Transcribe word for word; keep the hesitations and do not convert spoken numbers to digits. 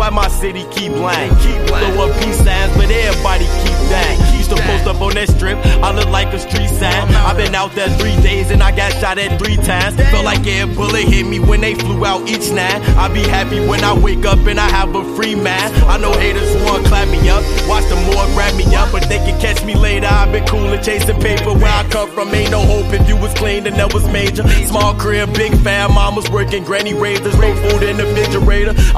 why my city keep blank. Blow up peace signs, but everybody keep dang. Used to post up on that strip, I look like a street sign. I've been out there three days and I got shot at three times. Felt like a bullet hit me when they flew out each nine. I be happy when I wake up and I have a free mind. I know haters wanna clap me up, watch them more grab me up, but they can catch me later. I've been cool and chasing paper. Where I come from ain't no hope. If you was clean then that was major. Small crib, big fam, mama's working granny raiders, no food in the refrigerator.